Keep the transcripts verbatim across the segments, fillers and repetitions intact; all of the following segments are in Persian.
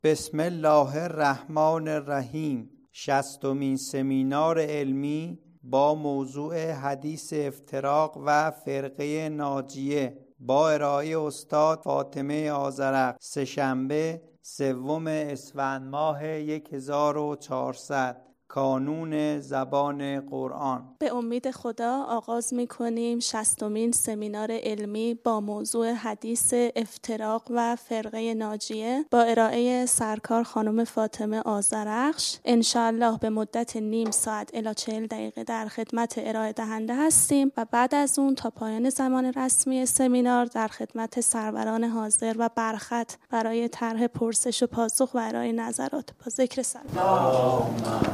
بسم الله الرحمن الرحیم. شصتمین سمینار علمی با موضوع حدیث افتراق و فرقه ناجیه با ارائه استاد فاطمه آذرق، سه‌شنبه سوم اسفند ماه هزار و چهارصد، کانون زبان قرآن. به امید خدا آغاز می‌کنیم شصتمین سمینار علمی با موضوع حدیث افتراق و فرقه ناجیه با ارائه سرکار خانم فاطمه آذرخش. انشاءالله به مدت نیم ساعت الی چهل دقیقه در خدمت ارائه دهنده هستیم و بعد از اون تا پایان زمان رسمی سمینار در خدمت سروران حاضر و برخط برای طرح پرسش و پاسخ و ارائه نظرات. با ذکر سلام.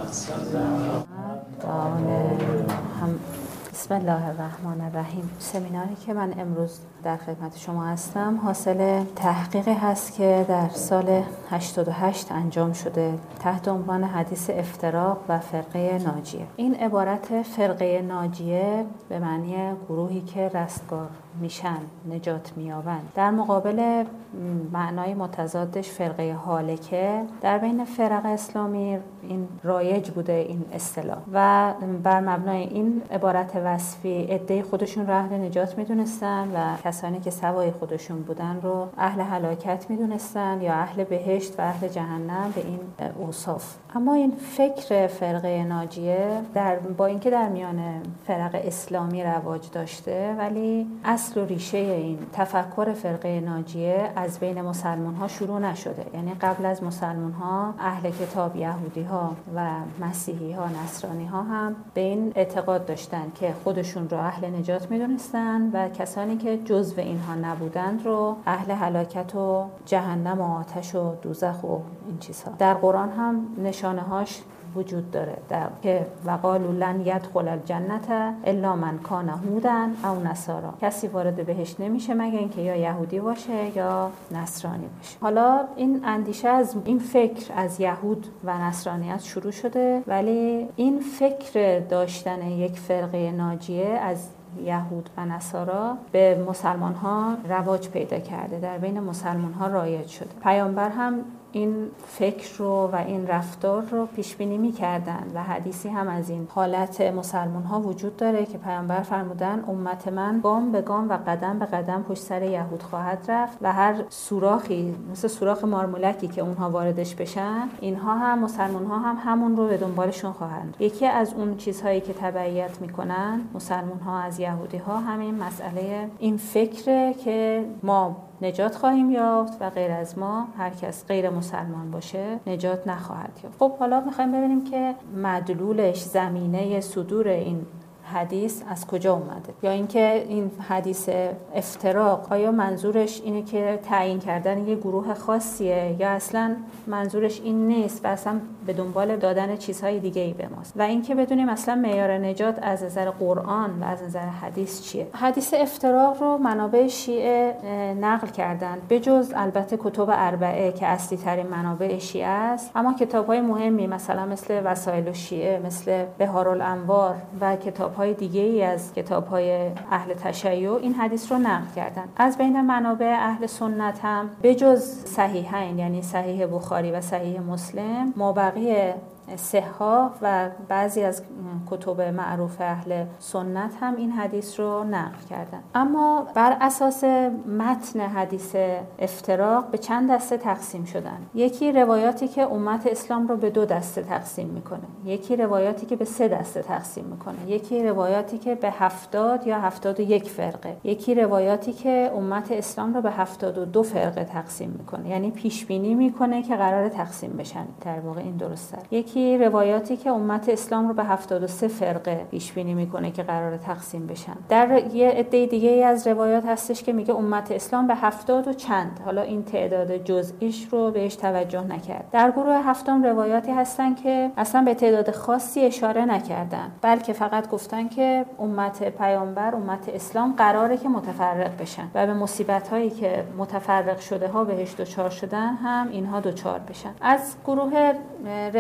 هم بسم الله الرحمن الرحیم. سمیناری که من امروز در خدمت شما هستم حاصل تحقیقی هست که در سال هشتاد و هشت انجام شده تحت عنوان حدیث افتراق و فرقه ناجیه. این عبارت فرقه ناجیه به معنی گروهی که رستگار میشن، نجات مییابند، در مقابل معنای متضادش فرقه هالکه. در بین فرق اسلامی این رایج بوده این اصطلاح و بر مبنای این عبارت وصفی عده خودشون رو اهل نجات میدونستن و کسانی که سوای خودشون بودن رو اهل هلاکت میدونستن یا اهل بهشت و اهل جهنم به این اوصاف. اما این فکر فرقه ناجیه در با اینکه در میان فرق اسلامی رواج داشته، ولی اصل و ریشه این تفکر فرقه ناجیه از بین مسلمان ها شروع نشده. یعنی قبل از مسلمان ها اهل کتاب یهودی ها و مسیحی ها، نصرانی ها هم به این اعتقاد داشتن که خودشون رو اهل نجات میدونستن و کسانی که جزو اینها نبودند رو اهل هلاکت و جهنم و آتش و دوزخ و این چیزها. در قرآن هم نشانه هاش وجود داره در که وقالوا لن يدخل الجنة الا من کان هودا او نصارا. کسی وارد بهشت نمیشه مگه اینکه یا یهودی باشه یا نصرانی باشه. حالا این اندیشه از این فکر از یهود و نصرانیت شروع شده، ولی این فکر داشتن یک فرقه ناجیه از یهود و نصارا به مسلمان ها رواج پیدا کرده، در بین مسلمان ها رایج شده. پیامبر هم این فکر رو و این رفتار رو پیش بینی می‌کردن و حدیثی هم از این حالت مسلمان ها وجود داره که پیامبر فرمودن امت من گام به گام و قدم به قدم پشت سر یهود خواهد رفت و هر سوراخی مثل سوراخ مارمولکی که اونها واردش بشن، اینها هم مسلمان ها هم همون رو به دنبالشون خواهند. یکی از اون چیزهایی که تبعیت میکنن مسلمان ها از یهودی ها همین مسئله این فکره که ما نجات خواهیم یافت و غیر از ما هر کس غیر مسلمان باشه نجات نخواهد یافت. خب حالا میخوایم ببینیم که مدلولش، زمینه صدور این حدیث از کجا اومده، یا اینکه این حدیث افتراق آیا منظورش اینه که تعیین کردن یه گروه خاصیه یا اصلا منظورش این نیست و اصلا به دنبال دادن چیزهای دیگه ای به ماست، و اینکه بدونیم اصلا معیار نجات از نظر قرآن و از نظر حدیث چیه. حدیث افتراق رو منابع شیعه نقل کردن، به جز البته کتب اربعه که اصلی ترین منابع شیعه است، اما کتاب‌های مهمی مثلا مثل وسائل الشیعه، مثل بهارالانوار و کتاب های دیگه ای از کتاب‌های اهل تشیع این حدیث رو نقل کردن. از بین منابع اهل سنت هم به جز صحیحین یعنی صحیح بخاری و صحیح مسلم، مابقی صحاح و بعضی از کتب معروف اهل سنت هم این حدیث رو نقل کردن. اما بر اساس متن حدیث افتراق به چند دسته تقسیم شدن. یکی روایاتی که امت اسلام رو به دو دسته تقسیم میکنه، یکی روایاتی که به سه دسته تقسیم میکنه، یکی روایاتی که به هفتاد یا هفتاد و یک فرقه، یکی روایاتی که امت اسلام رو به هفتاد و دو فرقه تقسیم میکنه، یعنی پیش بینی میکنه که قرار تقسیم بشن. در واقع این درسته. یکی روایاتی که امت اسلام رو به هفتاد و سه فرقه پیش بینی میکنه که قرار تقسیم بشن. در یه عده دیگه ای از روایات هستش که میگه امت اسلام به هفتاد و چند، حالا این تعداد جزئیش رو بهش توجه نکرد. در گروه هفتم روایاتی هستن که اصلا به تعداد خاصی اشاره نکردن، بلکه فقط گفتن که امت پیامبر، امت اسلام قراره که متفرق بشن و به مصیبت هایی که متفرق شده ها بهش دچار شدن هم اینها دچار بشن. از گروه روایت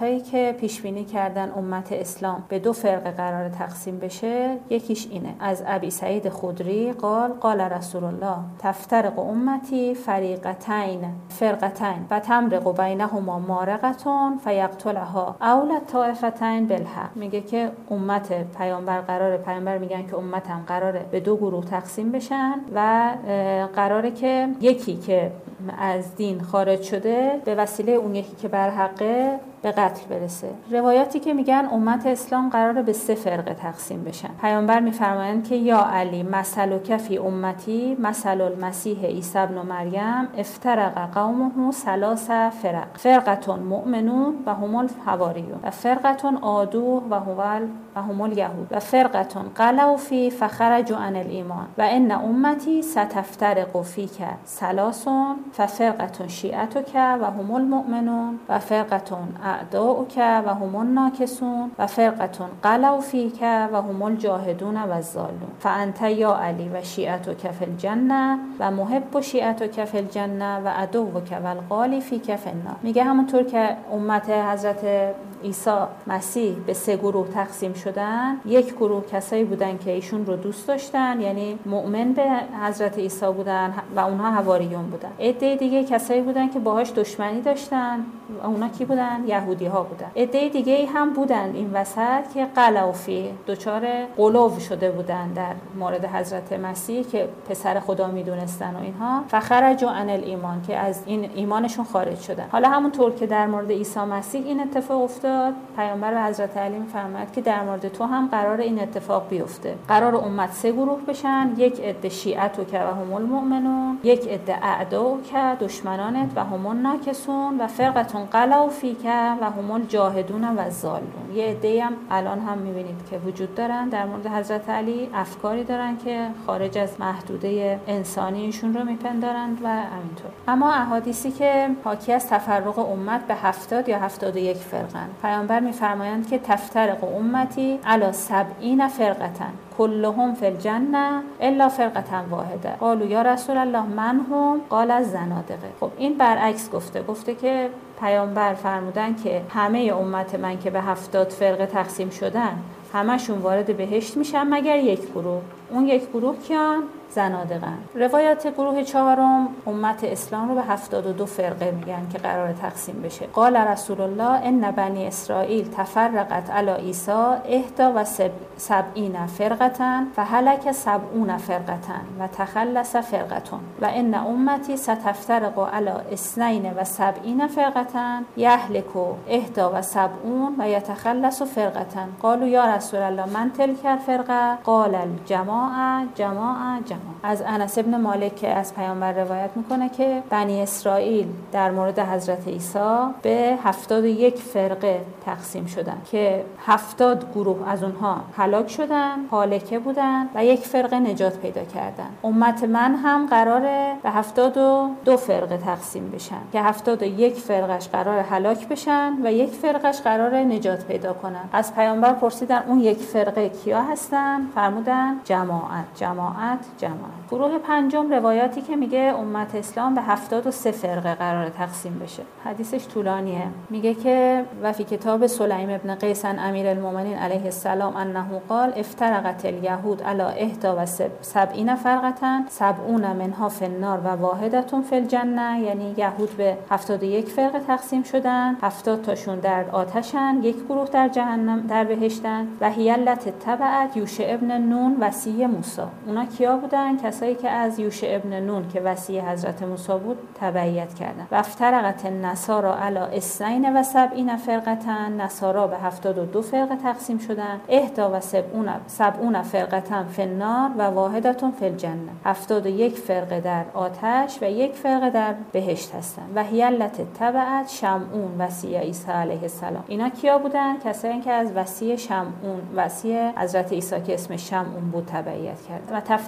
هایی که پیش بینی کردن امت اسلام به دو فرقه قرار تقسیم بشه، یکیش اینه. از ابی سعید خدری قال قال رسول الله تفترق امتی فریقتین فرقتین و تمرق بینهما مارقتون فیقتلها اول الطائفتین بالحق. میگه که امت پیامبر قراره پیامبر میگن که امتم قراره به دو گروه تقسیم بشن و قراره که یکی که از دین خارج شده به وسیله اون یکی که بر حقه به قتل برسه. روایاتی که میگن امت اسلام قراره به سه فرقه تقسیم بشن. پیامبر میفرمایند که یا علی مثلک فی امتی مثل المسیح عیسی ابن مریم افترق قومه ثلاث فرق فرقه مؤمنون و هم الحواریون و فرقه عادو و هو و هم الیهود و فرقه غلوا فی فخرجوا عن الایمان و ان امتی ستفترق فیک ثلاث ففرقه شیعتک و هم المؤمنون و فرقه اعداؤک و هم الناکسون و فرقه غلوا فیک و هم الجاهدون و الضالون فانت یا علی و شیعتک فی الجنه و محب شیعتک فی الجنه و عدوک و الغالی فیک فی النار. میگه همونطور که امت حضرت عیسی مسیح به سه گروه تقسیم شدن، یک گروه کسایی بودن که ایشون رو دوست داشتن، یعنی مؤمن به حضرت عیسی بودن و اونها حواریون بودن. عده دیگه کسایی بودن که باهاش دشمنی داشتن و اونها کی بودن؟ یهودی ها بودن. عده دیگه هم بودن این وسط که قلوفی دچار قلوب شده بودن در مورد حضرت مسیح که پسر خدا میدونستن و اینها، فخرجوا عن الایمان که از این ایمانشون خارج شدن. حالا همونطور که در مورد عیسی مسیح این اتفاق افتاد، پیامبر به حضرت علی میفرماید که در مورد تو هم قرار این اتفاق بیفته. قرار امت سه گروه بشن، یک عده شیعتک و هم المؤمنون، یک عده اعداؤک دشمنانت و هم الناکسون و فرقه غلوا فیک و هم الجاهدون و الضالون. یه عده هم الان هم میبینید که وجود دارن در مورد حضرت علی، افکاری دارن که خارج از محدوده انسانی ایشون رو میپندارند و همینطور. اما احادیثی که حاکی از تفرق امت به هفتاد یا هفتاد و یک فرقن، پیامبر میفرمایند که تفترق امتی علی سبعین فرقتن کلهم فی الجنه الا فرقه واحده قالوا یا رسول الله من هم قال الزنادقه. خب این برعکس گفته گفته که پیامبر فرمودن که همه امت من که به هفتاد فرقه تقسیم شدن همشون وارد بهشت میشن مگر یک گروه. اون یک گروه کیان؟ زنادقن. روایات گروه چهارم امت اسلام رو به هفتاد و دو فرقه میگن که قرار تقسیم بشه. قال رسول الله ان بنی اسرائیل تفرقت علی عیسی احدا و سبعین فرقتن فهلک سبعون فرقتن و تخلص فرقتون و ان امتی ستفترق علی اثنین و سبعین فرقتن یهلک احدا و سبعون و یتخلص فرقتن. قالوا یا رسول الله من تلک الفرقه قال الجماعه جماعه جماعه. از انس ابن مالک که از پیامبر روایت میکنه که بنی اسرائیل در مورد حضرت عیسی به هفتاد و یک فرقه تقسیم شدن که هفتاد گروه از اونها هلاک شدن، هالکه بودن و یک فرقه نجات پیدا کردن. امت من هم قراره به هفتاد و دو فرقه تقسیم بشن که هفتاد و یک فرقش قراره هلاک بشن و یک فرقش قراره نجات پیدا کنن. از پیامبر پرسیدن اون یک فرقه کیا هستن؟ فرمودن جماعت جماعت جماعت. گروه پنجم روایاتی که میگه امت اسلام به هفتاد و سه فرقه قرار تقسیم بشه. حدیثش طولانیه. میگه که و فی کتاب سلیم ابن قیس امیر المؤمنین علیه السلام انه قال افترقت الیهود علی احدا و سبعین فرقتن سبعون منها فی النار و واحدتون فی الجنه. یعنی یهود به هفتاد و یک فرقه تقسیم شدن، هفتاد تاشون در آتشن، یک گروه در جهنم در بهشتن. و هی التی تبعت یوشع ابن نون وصی موسی. اونا کیا بودن؟ کسایی که از یوشع ابن نون که وصی حضرت موسی بود تبعیت کردن. و افترقت النصارى علی اثنین و سبعین فرقتن. نصارا به هفتاد و دو فرقه تقسیم شدن، احدا و سبعون سبعون فرقتن فی النار و واحدتون فی الجنه. هفتاد و یک فرقه در آتش و یک فرقه در بهشت هستن. و هی التی تبعت شمعون وصی عیسی علیه السلام. اینا کیا بودن؟ کسایی که از وصی شمعون وصی حضرت عیسی که اسمش شمعون بود تبعیت کردن. و تفترق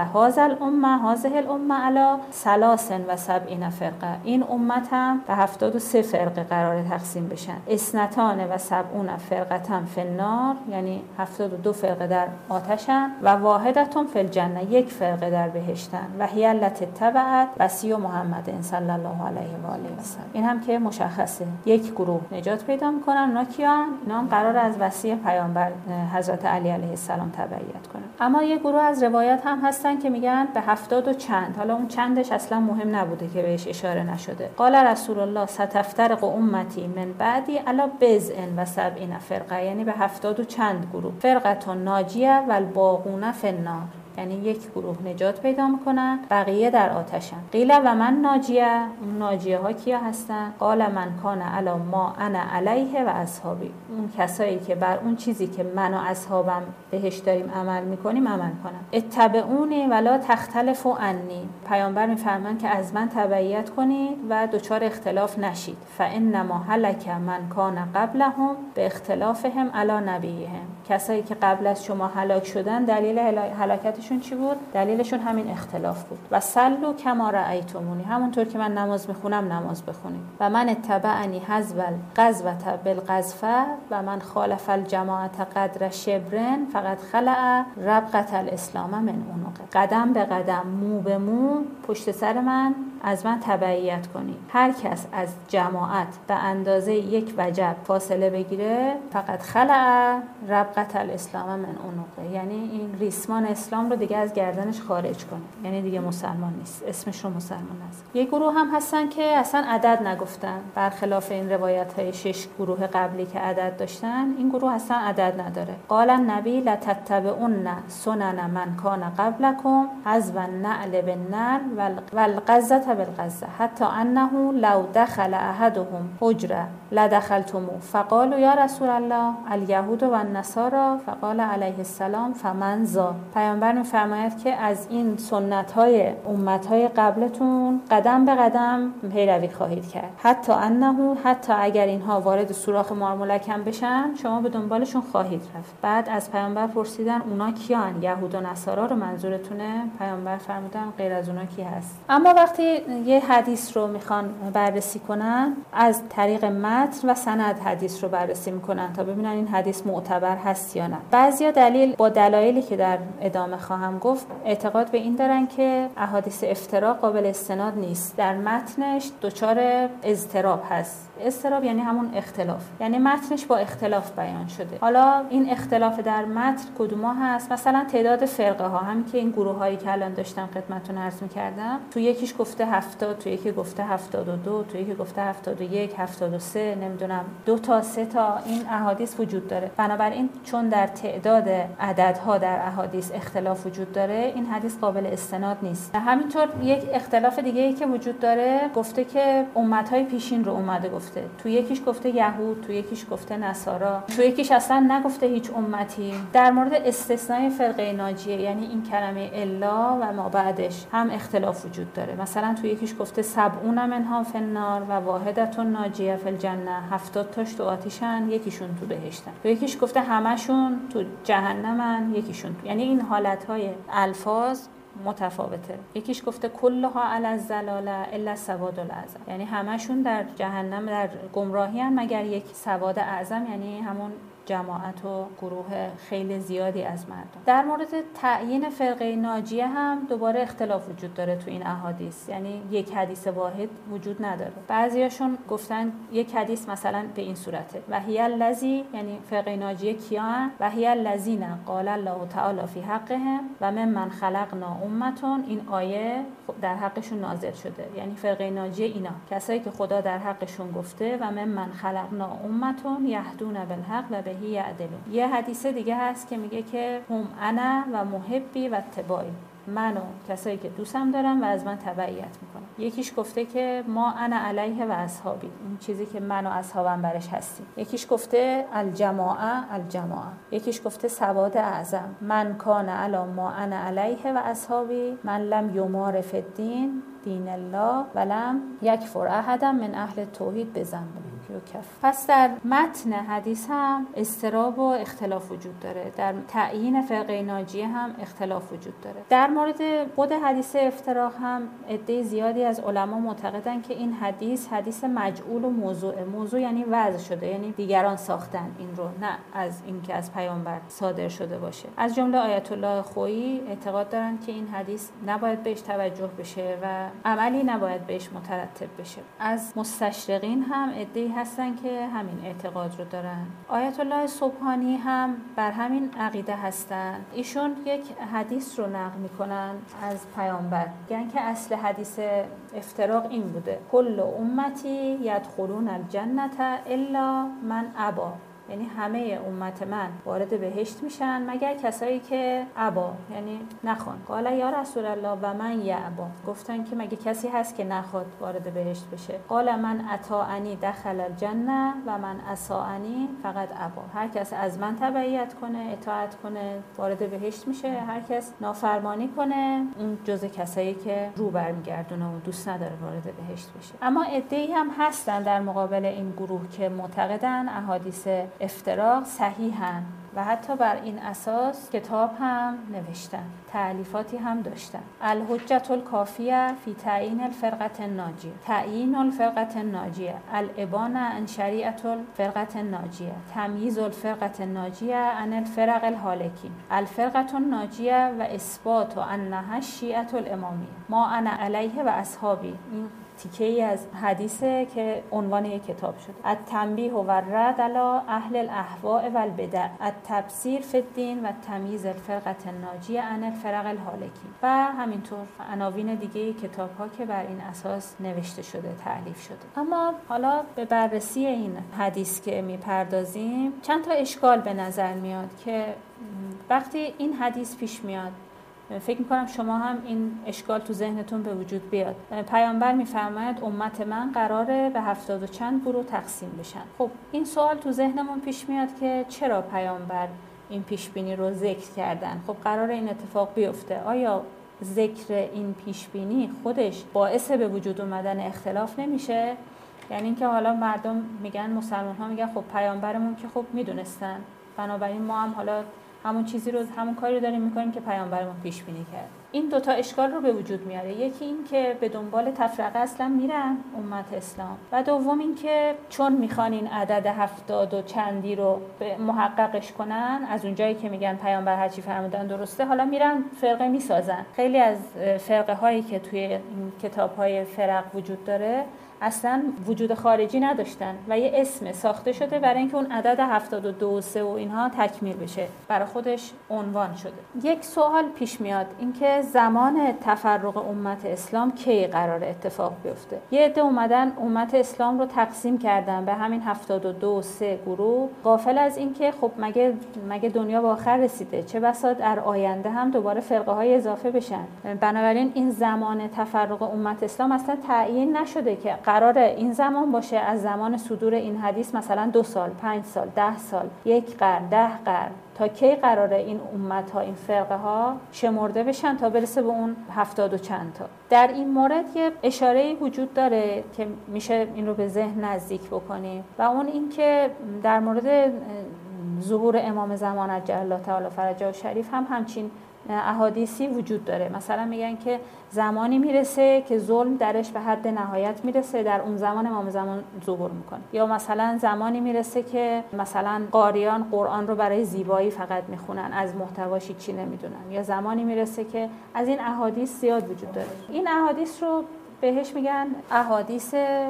هذا الامه هذه الامه علی ثلاث و سبعین فرقه، این امت هم به هفتاد و سه فرقه قرار تقسیم بشن. اثنتان و سبعون فرقه فی النار، یعنی هفتاد و دو فرقه در آتشن، و واحدتون فی الجنه، یک فرقه در بهشتن، و هی التی تبعت وصی محمد صلی الله علیه و آله و سلم. این هم که مشخصه یک گروه نجات پیدا میکنن. اونا کیان؟ اینا هم قرار از وصی پیامبر حضرت علی علیه السلام تبعیت کنن. اما یک گروه از روایات هم هستن که میگن به هفتاد و چند، حالا اون چندش اصلا مهم نبوده که بهش اشاره نشده. قال رسول الله ستفترق امتی من بعدی علی بضع و سبعین فرقه، یعنی به هفتاد و چند گروه. فرقه ناجیه و الباقون فی النار، یعنی یک گروه نجات پیدا میکنن، بقیه در آتشن. قیل و من ناجیه، اون ناجیه ها کیا هستن؟ قال من کان علی ما انا علیه و اصحابی، اون کسایی که بر اون چیزی که من و اصحابم بهش داریم عمل میکنیم عمل کنن. اتبعونی ولا تختلفوا عنی، پیامبر میفرمان که از من تبعیت کنید و دچار اختلاف نشید. فانما هلک من کان قبلهم به اختلافهم علی نبیهم، کسایی که قبل از شما هلاک شدن دلیل هلاکتشون چی بود؟ دلیلشون همین اختلاف بود. و صلوا کما رأیتمونی، همونطور که من نماز میخونم نماز بخونید. و من اتبعنی حذو القذوة بالقذفة و من خالف الجماعة قدر شبرن فقط خلع ربقة الاسلام من عنقه، قدم به قدم، مو به مو پشت سر من از من تبعیت کنید. هر کس از جماعت به اندازه یک وجب فاصله بگیره فقط خلع ربقة الاسلام من عنقه، یعنی این ریسمان اسلام رو دیگه از گردنش خارج کنه، یعنی دیگه مسلمان نیست، اسمش رو مسلمان است. یک گروه هم هستن که اصلا عدد نگفتن، برخلاف این روایت های شش گروه قبلی که عدد داشتن، این گروه اصلا عدد نداره. قال النبی لتتبعن سنن من کان قبلکم حذو النعل بالنعل والقزة بالقزة حتی انه لو دخل احدهم حجره لدخلتموه فقالوا یا رسول الله الیهود و النصارى فقال علیه السلام فمن ذا. پیامبر می‌فرماید که از این سنت‌های امت‌های قبلتون قدم به قدم پیروی خواهید کرد، حتی انه، حتی اگر اینها وارد سوراخ مارمولک هم بشن شما به دنبالشون خواهید رفت. بعد از پیامبر پرسیدن اونا کیان؟ یهود و نصارا رو منظورتونه؟ پیامبر فرمودن غیر از اونا کی هست؟ اما وقتی یه حدیث رو میخوان بررسی کنن از طریق متن و سند حدیث رو بررسی میکنن تا ببینن این حدیث معتبر هست یا نه. بعضیا دلیل با دلایلی که در ادامه خواهم گفت اعتقاد به این دارن که احادیث افترا قابل استناد نیست، در متنش دچار اضطراب هست. اضطراب یعنی همون اختلاف، یعنی متنش با اختلاف بیان شده. حالا این اختلاف در متن کدوما هست؟ مثلا تعداد فرقه ها، همین که این گروه هایی که الان داشتم خدمتتون عرض می‌کردم، تو یکیش گفته هفتاد، تو یکی گفته هفتاد و دو، تو یکی گفته هفتاد و یک، هفتاد و سه، نمیدونم دو تا سه تا این احادیث وجود داره. بنابراین چون در تعداد عددها در احادیث اختلاف وجود داره، این حدیث قابل استناد نیست. همینطور یک اختلاف دیگه ای که وجود داره گفته که امت‌های پیشین رو اومده گفته، تو یکیش گفته یهود، تو یکیش گفته نصارا، تو یکیش اصلا نگفته هیچ امتی. در مورد استثنای فرقه ناجیه، یعنی این کلمه الا و ما بعدش، هم اختلاف وجود داره. مثلا تو یکیش گفته سبعون منها فی النار و واحدتون ناجیه فی الجنه، هفتاد تاش تو آتیشن، یکیشون تو بهشتن. تو یکیش گفته همشون تو جهنمن، یکیشون تو. یعنی این حالتهای الفاظ متفاوته. یکیش گفته کلها علی الضلاله الا سواد الاعظم، یعنی همشون در جهنم در گمراهی ان مگر یک سواد اعظم، یعنی همون جماعت و گروه خیلی زیادی از مردم. در مورد تعیین فرقه ناجیه هم دوباره اختلاف وجود داره تو این احادیث، یعنی یک حدیث واحد وجود نداره. بعضیاشون گفتن یک حدیث مثلا به این صورته و هی الذی، یعنی فرقه ناجیه کیان؟ و هی الذین قال الله تعالی فی حقهم و ممن خلقنا امتون، این آیه در حقشون نازل شده. یعنی فرقه ناجیه اینا کسایی که خدا در حقشون گفته و ممن خلقنا امتون یهدون بالحق و به هی یعدلون. یه حدیث دیگه هست که میگه که هم انا و محبی و اتباعی، منو کسایی که دوستم دارم و از من تبعیت میکنم. یکیش گفته که ما انا علیه و اصحابی، این چیزی که من و اصحابم برش هستیم. یکیش گفته الجماعه الجماعه. یکیش گفته سواد اعظم، من کان علی ما انا علیه و اصحابی من لم یمار فی الدین دین الله ولم یکفر احد من اهل توحید بذنب. یکف. پس در متن حدیث هم اضطراب و اختلاف وجود داره، در تعیین فرقه ناجیه هم اختلاف وجود داره. در مورد خود حدیث افتراق هم عده زیادی از علما معتقدن که این حدیث حدیث مجعول و موضوع. موضوع یعنی وضع شده، یعنی دیگران ساختن این رو، نه از اینکه از پیامبر صادر شده باشه. از جمله آیت الله خویی اعتقاد دارن که این حدیث نباید بهش توجه بشه و عملی نباید بهش مترتب بشه. از مستشرقین هم عده‌ای هستن که همین اعتقاد رو دارن. آیت الله سبحانی هم بر همین عقیده هستن. ایشون یک حدیث رو نقل میکنن از پیامبر، میگن که اصل حدیث افتراق این بوده: کل امتی یدخلون الجنة الا من ابا، یعنی همه امت من وارد بهشت میشن مگر کسایی که ابا، یعنی نخوان. قال یا رسول الله و من یعبا، گفتن که مگه کسی هست که نخواد وارد بهشت بشه؟ قال من اطاعنی دخل الجنه و من عصانی فقط ابا، هر کس از من تبعیت کنه، اطاعت کنه، وارد بهشت میشه، هر کس نافرمانی کنه اون جزء کسایی که رو برمیگردونه و دوست نداره وارد بهشت بشه. اما عده‌ای هم هستن در مقابل این گروه که معتقدن احادیث افتراق صحیحن و حتی بر این اساس کتاب هم نوشتن، تألیفاتی هم داشتن. الحجة الکافیه فی تعیین الفرقة الناجیه، تعیین الفرقة الناجیه، الابانه عن شریعة الفرقة الناجیه، تمییز الفرقة الناجیه عن الفرق الهالکین، الفرقة الناجیه و اثبات انها الشیعة الامامیه ما انا علیه و اصحابی. این تیکه‌ای از حدیثه که عنوان یک کتاب شد. التنبیه و الرد علی اهل الاهواء و البدع، التبصیر فی الدین و تمییز الفرقة الناجیه عن الفرق الهالکین و همینطور عناوین دیگه کتاب‌ها که بر این اساس نوشته شده، تألیف شده. اما حالا به بررسی این حدیث که میپردازیم چند تا اشکال به نظر میاد که وقتی این حدیث پیش میاد فکر میکنم شما هم این اشکال تو ذهنتون به وجود بیاد. پیامبر میفرماید امت من قراره به هفتاد و چند گروه تقسیم بشن. خب این سوال تو ذهنمون پیش میاد که چرا پیامبر این پیش بینی رو ذکر کردن؟ خب قراره این اتفاق بیفته. آیا ذکر این پیش بینی خودش باعث به وجود اومدن اختلاف نمیشه؟ یعنی اینکه حالا مردم میگن، مسلمان ها میگن خب پیامبرمون که خب میدونستن، بنابراین ما هم حالا همون چیزی رو، همون کاری رو داریم میکنیم که پیامبرمون پیش بینی کرد. این دوتا اشکال رو به وجود میاره. یکی این که به دنبال تفرقه اصلا میرن امت اسلام و دوم این که چون میخوان این عدد هفتاد و چندی رو محققش کنن، از اونجایی که میگن پیامبر هرچی فرمودن درسته، حالا میرن فرقه میسازن. خیلی از فرقه هایی که توی این کتاب های فرق وجود داره اصلا وجود خارجی نداشتن و یه اسم ساخته شده برای اینکه اون عدد هفتاد و دو و سه و اینها تکمیل بشه، برای خودش عنوان شده. یک سوال پیش میاد، اینکه زمان تفرق امت اسلام کی قرار اتفاق بیفته؟ یه عده اومدن امت اسلام رو تقسیم کردن به همین هفتاد و دو و سه گروه، غافل از اینکه خب مگه مگه دنیا به آخر رسیده؟ چه بسا در آینده هم دوباره فرقه های اضافه بشن. بنابراین این زمان تفرق امت اسلام اصلا تعیین نشده که قرار این زمان باشه، از زمان صدور این حدیث مثلا دو سال، پنج سال، ده سال، یک قرن، ده قرن، تا کی قراره این امت ها، این فرقه ها شمرده بشن تا برسه به اون هفتاد و چند تا. در این مورد یه اشاره‌ای وجود داره که میشه این رو به ذهن نزدیک بکنیم و اون این که در مورد ظهور امام زمان عجل الله تعالی فرجه شریف هم همچین احادیثی وجود داره. مثلا میگن که زمانی میرسه که ظلم درش به حد نهایت میرسه، در اون زمان امام زمان ظهور میکنه. یا مثلا زمانی میرسه که مثلا قاریان قرآن رو برای زیبایی فقط میخونن، از محتواش چی نمیدونن. یا زمانی میرسه که از این احادیث زیاد وجود داره. این احادیث رو بهش میگن احادیث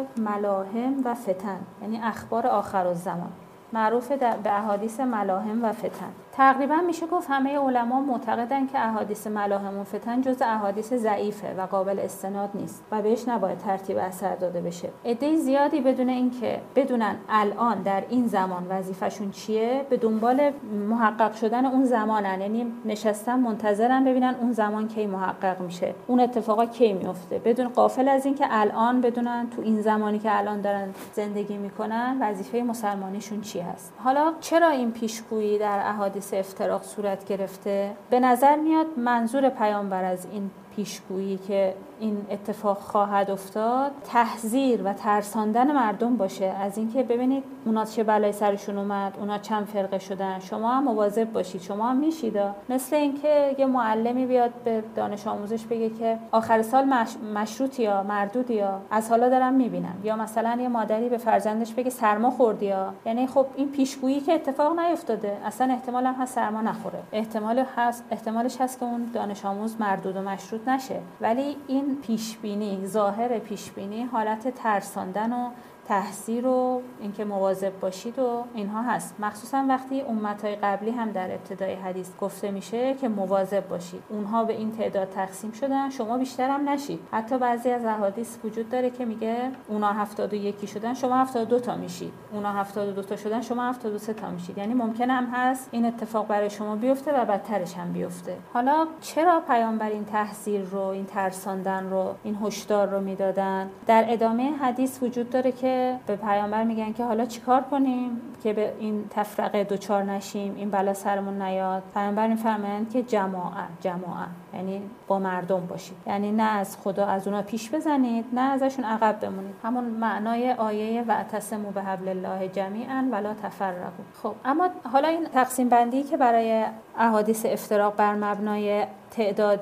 ملاهم و فتن، یعنی اخبار آخرالزمان، معروف به احادیث ملاهم و فتن. تقریبا میشه گفت همه علما معتقدن که احادیث ملاهم و فتن جز احادیث ضعیفه و قابل استناد نیست و بهش نباید ترتیب اثر داده بشه. عده زیادی بدون اینکه بدونن الان در این زمان وظیفه‌شون چیه، به دنبال محقق شدن اون زمانن، یعنی نشستن منتظرن ببینن اون زمان کی محقق میشه، اون اتفاقا کی میفته، بدون غافل از اینکه الان بدونن تو این زمانی که الان دارن زندگی میکنن وظیفه مسلمانیشون چی هست. حالا چرا این پیشگویی در احادیث افتراق صورت گرفته؟ به نظر میاد منظور پیامبر از این پیشگویی که این اتفاق خواهد افتاد تحذیر و ترساندن مردم باشه از اینکه ببینید اونا چه بلایی سرشون اومد، اونا چند فرقه شدن، شما هم مواظب باشید، شما هم میشید. مثل اینکه یه معلمی بیاد به دانش آموزش بگه که آخر سال مش... مشروطی یا مردودی یا از حالا دارم میبینم، یا مثلا یه مادری به فرزندش بگه سرما خوردی یا، یعنی خب این پیشگویی که اتفاق نیفتاده، اصلا احتمال هم هست سرما نخوره، احتمال هست احتمالش هست که اون دانش آموز مردود و مشروط نشه، ولی این پیش بینی، ظاهر پیش بینی حالت ترساندن و تحذیر و اینکه مواظب باشید و اینها هست. مخصوصا وقتی امتهای قبلی هم در ابتدای حدیث گفته میشه که مواظب باشید، اونها به این تعداد تقسیم شدن، شما بیشتر هم نشید. حتی بعضی از احادیث وجود داره که میگه اونا هفتاد و یک شدن شما هفتاد و دو تا میشید، اونا هفتاد و دو تا شدن شما هفتاد و سه تا میشید. یعنی ممکنه هم هست این اتفاق برای شما بیفته و بدترش هم بیفته. حالا چرا پیامبر این تحذیر رو، این ترساندن رو، این هشدار رو میدادن؟ در ادامه حدیث وجود داره که به پیامبر میگن که حالا چیکار کنیم که به این تفرقه دوچار نشیم، این بلا سرمون نیاد. پیامبر میفرمایند که جماعت جماعت یعنی با مردم باشید، یعنی نه از خدا از اونا پیش بزنید نه ازشون عقب بمونید، همون معنای آیه واعتصموا بحبل الله جمیعا ولا تفرقوا. خب اما حالا این تقسیم بندی که برای احادیث افتراق بر مبنای تعداد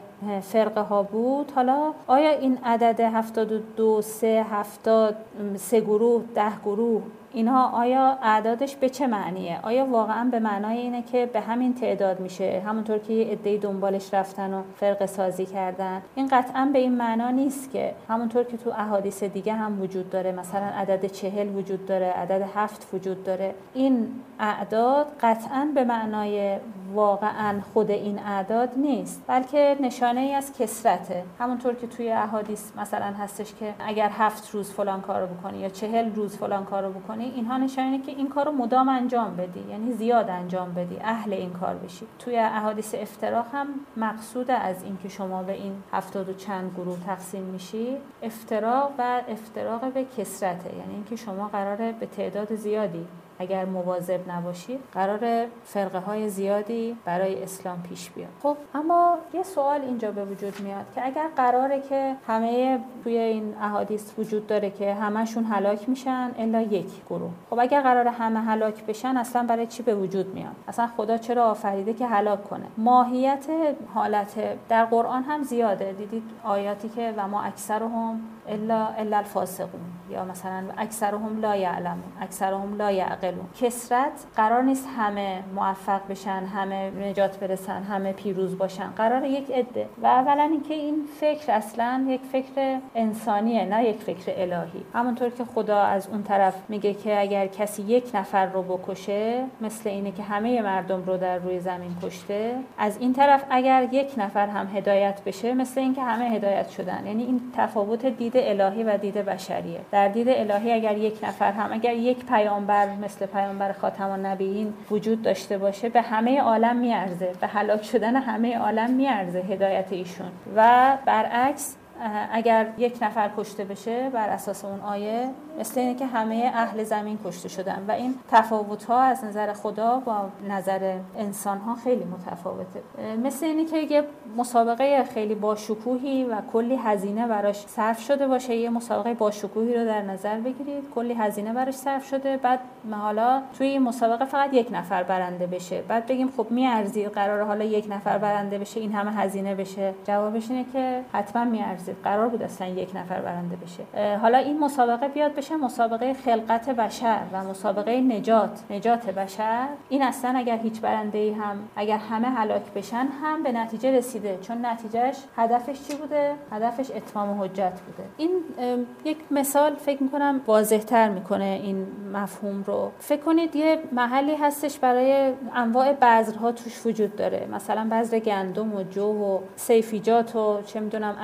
فرقه ها بود، حالا آیا این عدد هفتاد و دو، سه، هفتاد، سه گروه، ده گروه، اینها آیا اعدادش به چه معنیه؟ آیا واقعا به معنای اینه که به همین تعداد میشه، همونطور که یه عده‌ای دنبالش رفتن و فرقه سازی کردن؟ این قطعا به این معنا نیست که همونطور که تو احادیث دیگه هم وجود داره، مثلا عدد چهل وجود داره، عدد هفت وجود داره. این اعداد قطعا به معنای واقعا خود این اعداد نیست، بلکه نشانه ای از کثرته. همونطور که توی احادیث مثلا هستش که اگر هفت روز فلان کارو بکنی یا چهل روز فلان کارو بکنی، اینها نشانه که این کارو مدام انجام بدی، یعنی زیاد انجام بدی، اهل این کار بشی. توی احادیث افتراق هم مقصود از این که شما به این هفتاد و چند گروه تقسیم میشی، افتراق و افتراق به کثرته، یعنی اینکه شما قراره به تعداد زیادی اگر مواظب نباشید قرار فرقه های زیادی برای اسلام پیش بیاد. خب اما یه سوال اینجا به وجود میاد که اگر قراره که همه توی این احادیث وجود داره که همشون هلاک میشن الا یک گروه، خب اگر قراره همه هلاک بشن اصلا برای چی به وجود میاد؟ اصلا خدا چرا آفریده که هلاک کنه؟ ماهیت حالت در قرآن هم زیاده، دیدید آیاتی که و ما اکثرهم الا الا الفاسقون، یا مثلا اکثرهم لا یعلمون، اکثرهم لا یعقلون. کثرت قرار نیست همه موفق بشن، همه نجات برسن، همه پیروز باشن، قرار یک عده. و اولا اینکه این فکر اصلا یک فکر انسانیه نه یک فکر الهی. همونطور که خدا از اون طرف میگه که اگر کسی یک نفر رو بکشه مثل اینه که همه مردم رو در روی زمین کشته، از این طرف اگر یک نفر هم هدایت بشه مثل اینکه همه هدایت شدن. یعنی این تفاوت دید الهی و دید بشریه. در دید الهی اگر یک نفر هم، اگر یک پیامبر مثل پیامبر خاتم النبیین وجود داشته باشه، به همه عالم میارزه، به هلاک شدن همه عالم میارزه هدایت ایشون. و برعکس اگر یک نفر کشته بشه بر اساس اون آیه مثل اینه که همه اهل زمین کشته شدن. و این تفاوت‌ها از نظر خدا با نظر انسان‌ها خیلی متفاوته. مثل اینه که یه مسابقه خیلی باشکوهی و کلی هزینه براش صرف شده باشه، یه مسابقه باشکوهی رو در نظر بگیرید، کلی هزینه براش صرف شده، بعد حالا توی این مسابقه فقط یک نفر برنده بشه، بعد بگیم خب میارزید قراره حالا یک نفر برنده بشه، این همه هزینه بشه؟ جوابش اینه که حتما میارزید، قرار بود اصلا یک نفر برنده بشه. حالا این مسابقه بیاد بشه مسابقه خلقت بشر و مسابقه نجات نجات بشر، این اصلا اگر هیچ برنده‌ای هم اگر همه هلاک بشن هم به نتیجه رسیده، چون نتیجهش هدفش چی بوده؟ هدفش اتمام حجت بوده. این یک مثال فکر می‌کنم واضح‌تر می‌کنه این مفهوم رو. فکر کنید یه محلی هستش برای انواع بذرها توش وجود داره، مثلا بذر گندم و جو و سیفیجات و چه می‌دونم عدس و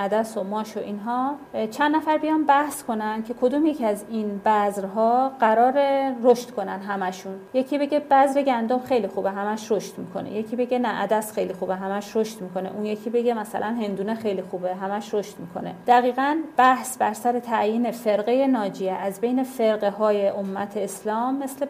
ماش و اینها چند نفر بیان بحث کنن که کدوم یکی از این بذرها قرار رشد کنن همشون. یکی بگه بذر گندم خیلی خوبه همش رشد میکنه، یکی بگه نه عدس خیلی خوبه همش رشد میکنه، اون یکی بگه مثلا هندونه خیلی خوبه همش رشد میکنه. دقیقاً بحث بر سر تعیین فرقه ناجیه از بین فرقه های امت اسلام مثل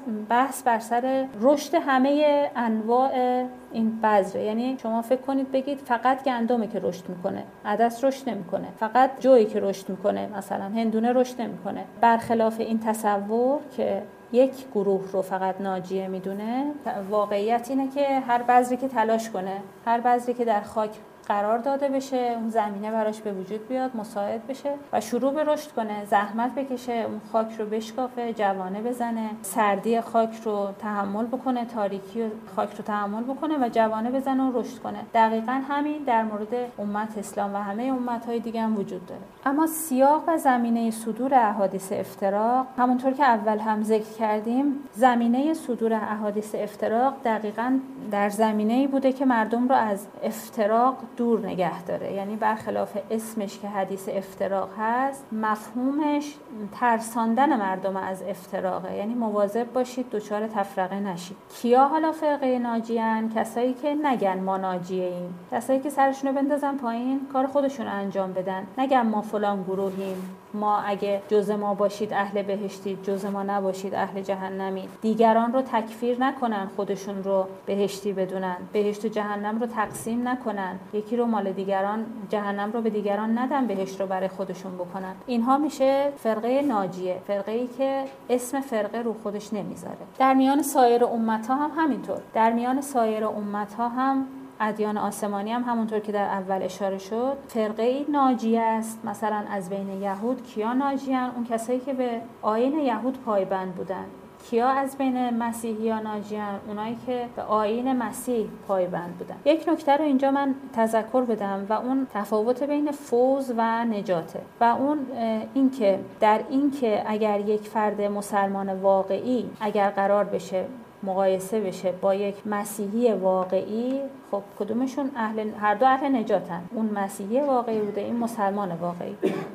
بحث بر سر رشد همه انواع این بذره. یعنی شما فکر کنید بگید فقط گندمه که رشد میکنه، عدس رشد نمیکنه، فقط جویی که رشد میکنه، مثلا هندونه رشد نمیکنه. برخلاف این تصور که یک گروه رو فقط ناجیه میدونه، واقعیت اینه که هر بذری که تلاش کنه، هر بذری که در خاک قرار داده بشه، اون زمینه براش به وجود بیاد، مساعد بشه و شروع به رشد کنه، زحمت بکشه، اون خاک رو بشکافه، جوانه بزنه، سردی خاک رو تحمل بکنه، تاریکی خاک رو تحمل بکنه و جوانه بزنه و رشد کنه. دقیقاً همین در مورد امت اسلام و همه امت‌های دیگه هم وجود داره. اما سیاق و زمینه صدور احادیث افتراق، همونطور که اول هم ذکر کردیم، زمینه صدور احادیث افتراق دقیقاً در زمینه‌ای بوده که مردم رو از افتراق دور نگه داره. یعنی برخلاف اسمش که حدیث افتراق هست، مفهومش ترساندن مردم از افتراقه. یعنی مواظب باشید دچار تفرقه نشید. کیا حالا فرقه ناجیان؟ کسایی که نگن ما ناجیه ایم، کسایی که سرشونو بندازن پایین، کار خودشون انجام بدن، نگن ما فلان گروهیم، ما اگه جز ما باشید اهل بهشتید، جز ما نباشید اهل جهنمید. دیگران رو تکفیر نکنن، خودشون رو بهشتی بدونن، بهشت و جهنم رو تقسیم نکنن، یکی رو مال دیگران، جهنم رو به دیگران ندن، بهشت رو برای خودشون بکنن. اینها میشه فرقه ناجیه، فرقه‌ای که اسم فرقه رو خودش نمیذاره. در میان سایر امت‌ها هم همینطور. در میان سایر امت‌ها هم ادیان آسمانی هم همونطور که در اول اشاره شد فرقه ناجیه است. مثلا از بین یهود کیا ناجیان؟ اون کسایی که به آیین یهود پایبند بودن. کیا از بین مسیحیان ناجیان؟ اونایی که به آیین مسیح پایبند بودن. یک نکته رو اینجا من تذکر بدم و اون تفاوت بین فوز و نجاته و اون این که در این که اگر یک فرد مسلمان واقعی اگر قرار بشه مقایسه بشه با یک مسیحی واقعی، خب کدومشون اهل، هر دو اهل نجاتن. اون مسیحی واقعی بوده، این مسلمان واقعی.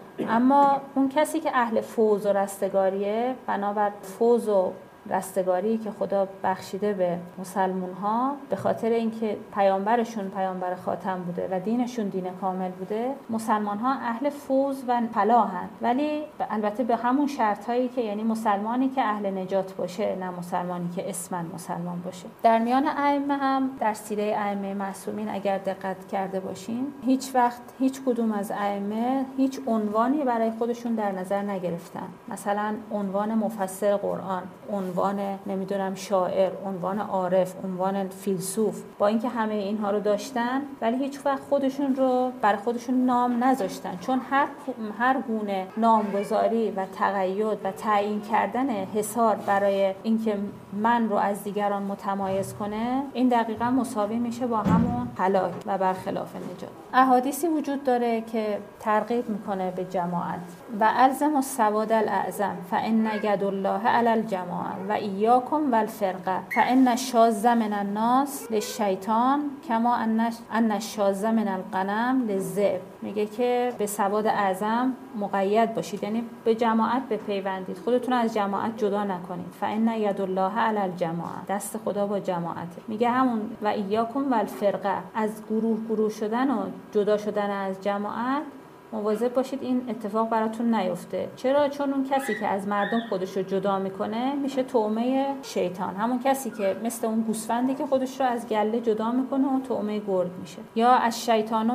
اما اون کسی که اهل فوز و رستگاریه، بنابر فوز و رستگاری که خدا بخشیده به مسلمون ها به خاطر اینکه پیامبرشون پیامبر خاتم بوده و دینشون دین کامل بوده، مسلمان ها اهل فوز و فلاحن، ولی البته به همون شرط هایی که یعنی مسلمانی که اهل نجات باشه، نه مسلمانی که اسماً مسلمان باشه. در میان ائمه هم در سیره ائمه معصومین اگر دقت کرده باشین، هیچ وقت هیچ کدوم از ائمه هیچ عنوانی برای خودشون در نظر نگرفتن. مثلا عنوان مفسر قرآن، عنوان نمیدونم شاعر، عنوان عارف، عنوان فیلسوف، با اینکه همه اینها رو داشتن ولی هیچ وقت خودشون رو برای خودشون نام نذاشتن، چون هر هر گونه نامگذاری و تقید و تعیین کردن حصار برای اینکه من رو از دیگران متمایز کنه، این دقیقاً مساوی میشه با همون هلاک و برخلاف نجات. احادیثی وجود داره که ترغیب میکنه به جماعت و الزم السواد الاعظم فان ید الله علی الجماعه و ایاکم والفرقه فان الشاذ من الناس للشیطان کما ان الشاذ من الغنم للذئب. میگه که به سواد اعظم مقید باشید، یعنی به جماعت بپیوندید، خودتون از جماعت جدا نکنید. فان ید الله علی الجماعه، دست خدا با جماعته. میگه همون و ایاکم والفرقه، از گروه گروه شدن و جدا شدن از جماعت مواظب باشید این اتفاق براتون نیفته. چرا؟ چون اون کسی که از مردم خودش رو جدا میکنه میشه طعمه شیطان، همون کسی که مثل اون گوسفندی که خودش رو از گله جدا میکنه و طعمه گرگ میشه. یا از شیطان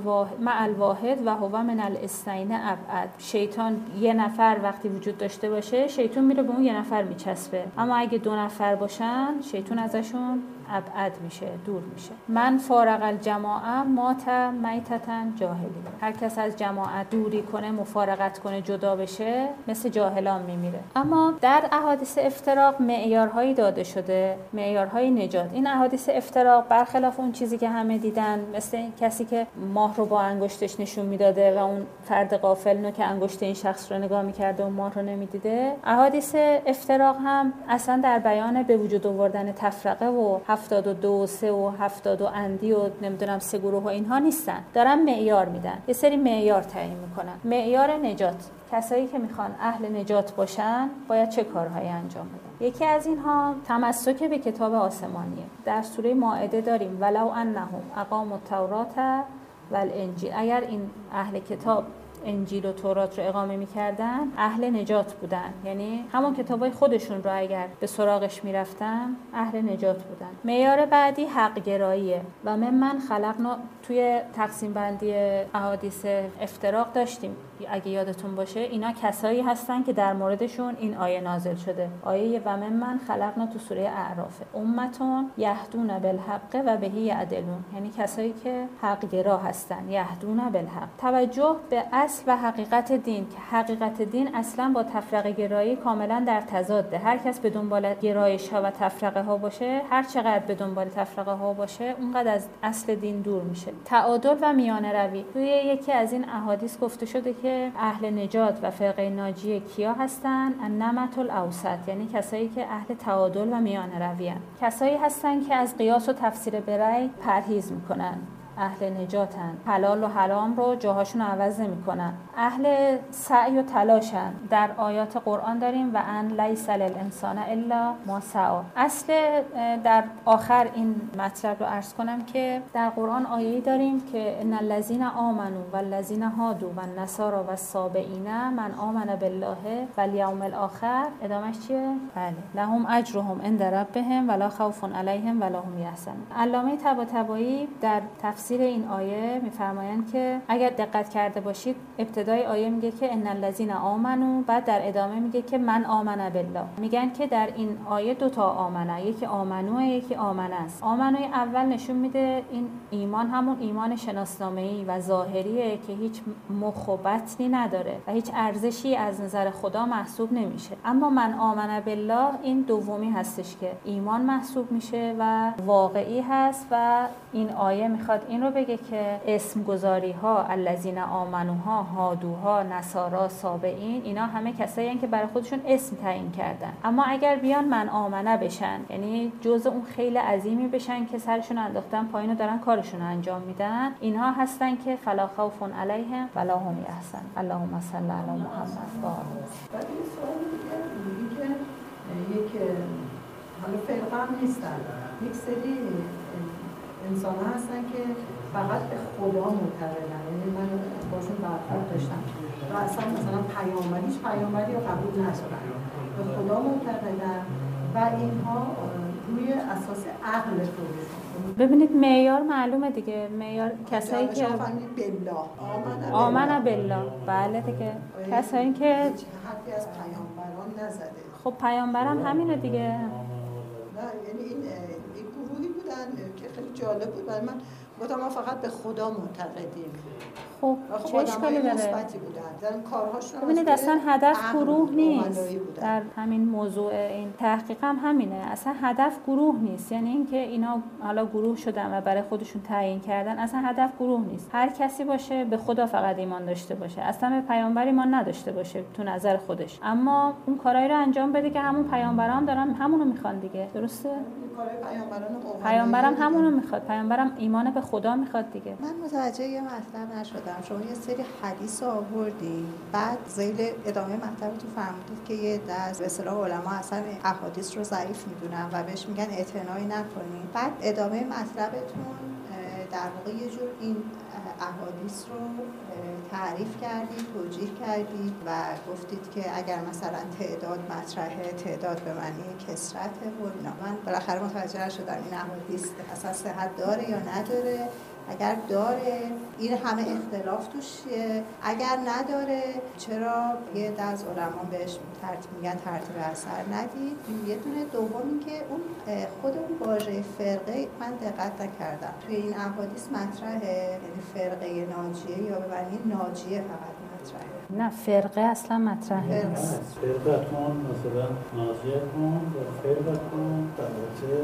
مع الواحد و هو من الاثنین ابعد. شیطان یه نفر وقتی وجود داشته باشه، شیطان میره به اون یه نفر میچسبه، اما اگه دو نفر باشن شیطان ازشون ابعد میشه، دور میشه. من فارق الجماعه مات میتتا جاهلی. هر کس از جماعت دوری کنه، مفارقت کنه، جدا بشه، مثل جاهلان میمیره. اما در احادیث افتراق معیارهایی داده شده، معیارهای نجات. این احادیث افتراق برخلاف اون چیزی که همه دیدن، مثل کسی که ماه رو با انگشتش نشون میداده و اون فرد غافل نو که انگشت این شخص رو نگاه میکرده و ماه رو نمیدیده، احادیث افتراق هم اصلا در بیان به وجود آوردن تفرقه و هفتاد و دو و سه و هفتاد و اندی و نمیدونم سه گروه و اینها نیستن، دارن معیار میدن. یه سری معیار معیار تعیین میکنن. معیار نجات، کسایی که میخوان اهل نجات باشن باید چه کارهایی انجام بدن. یکی از اینها تمسک به کتاب آسمانیه. در سوره مائده داریم ولو انهم اقاموا التوراة والانجیل، اگر این اهل کتاب انجیل و تورات رو اقامه می‌کردن اهل نجات بودن، یعنی همون کتابای خودشون رو اگر به سراغش می‌رفتن اهل نجات بودن. معیار بعدی حق گراییه و من من خلقنا، توی تقسیم بندی احادیث افتراق داشتیم اگه یادتون باشه، اینا کسایی هستن که در موردشون این آیه نازل شده. آیه و من من خلقنا تو سوره اعراف، امتون یهدون بالحق و بهی یعدلون، یعنی کسایی که حق گرا هستن، یهدون بالحق. توجه به اصل و حقیقت دین، که حقیقت دین اصلا با تفرقه گرایی کاملا در تضاده. هر کس به دنبال گرایش ها و تفرقه ها باشه، هر چقدر به دنبال تفرقه ها باشه، اونقدر از اصل دین دور میشه. تعادل و میانه روی، توی یکی از این احادیث گفته شده که اهل نجات و فرقه ناجیه کیا هستن؟ النمط الاوسط، یعنی کسایی که اهل تعادل و میانه روی هستن. کسایی هستن که از قیاس و تفسیر برأی پرهیز میکنن، اهل نجاتن، حلال و حرام رو جاهاشون عوض نمی‌کنن، اهل سعی و تلاشن. در آیات قرآن داریم و ان لیس للانسان الا ما سعی. اصل در آخر این مطلب رو عرض کنم که در قرآن آیه‌ای داریم که ان الذين آمنوا والذين هادوا والنصارى والصابئین من آمن بالله والیوم الاخر، ادامش چیه؟ بله، لهم اجرهم عند ربهم ولا خوف علیهم ولا هم یحزنون. علامه طباطبایی در تفسیر این آیه میفرمایند که اگر دقت کرده باشید ابتدای آیه میگه که ان الذين آمنوا، بعد در ادامه میگه که من آمن بالله. میگن که در این آیه دو تا آمنه، یکی آمنو یکی آمنه است. آمنوی اول نشون میده این ایمان همون ایمان شناسنامه‌ای و ظاهریه که هیچ مخ و بطنی نداره و هیچ ارزشی از نظر خدا محسوب نمیشه. اما من آمن بالله این دومی هستش که ایمان محسوب میشه و واقعی هست و این آیه میخواد این رو بگه که اسم گذاری ها الذین آمنوها، هادوها، نصارا، صابئین، اینا همه کسایی هستن که برای خودشون اسم تعیین کردن. اما اگر بیان من آمنه بشن، یعنی جزء اون خیلی عظیمی بشن که سرشون انداختن پایین و دارن کارشون انجام میدن، اینها هستن که فلا خوف علیهم ولا هم یحزنون. اللهم صل علی محمد و آله. بعد این سوال میگه که یک حالا فرقه هم نیستن، یک سری انسان ها هستن که فقط به خدا معتقدن، یعنی من باشون برخورد داشتم و اصلا مثلا پیامبر هیچ پیامبری رو قبول ندارن، به خدا معتقدن و اینها روی اساس عقل خودشون. ببینید معیار معلومه دیگه، معیار کسایی که بالله آمن بالله، بله دیگه، کسایی که حرفی از پیامبران نزده. خب پیامبرم همینه دیگه. نه یعنی این این گروهی بودن که خیلی جالب بود برای من، گفتم ما فقط به خدا معتقدیم. خب چه اشکالی داره؟ ببینید اصلا هدف گروه نیست. در همین موضوع این تحقیق هم همینه، اصلا هدف گروه نیست، یعنی اینکه اینا حالا گروه شدن و برای خودشون تعیین کردن، اصلا هدف گروه نیست. هر کسی باشه به خدا فقط ایمان داشته باشه، اصلا به پیامبر ایمان نداشته باشه تو نظر خودش، اما اون کارایی رو انجام بده که همون پیامبران هم دارن همونو میخوان دیگه. درسته؟ پیامبرم همونو میخواد، پیامبرم ایمان به خدا میخواد دیگه. من متوجه یه مطلب نشدم، شما یه سری حدیث آوردی، بعد ذیل ادامه مطلبتون فرمودید که یه دست به اصطلاح علما اصلا احادیث رو ضعیف میدونن و بهش میگن اعتنایی نکنین. بعد ادامه مطلبتون در واقع یه جور این احادیث رو تعریف کردید، توجیه کردید و گفتید که اگر مثلا تعداد مطرحه، تعداد به معنی کثرته و اینا. من بالاخره متوجه شدم این احادیث اصلا صحت داره یا نداره. اگر داره این همه اختلاف توش، اگر نداره چرا یه در از علما بهش ترتیب میگن ترتیب اثر ندید. یه دونه دومی که اون خود اون واژه فرقه من دقت نکردم توی این احادیث مطرحه، یعنی فرقه ناجیه یا به معنی ناجیه فقط مطرحه؟ نه فرقه اصلا مطرحه نیست. فرقتون مثلا ناجیه کن و فرقتون فرقه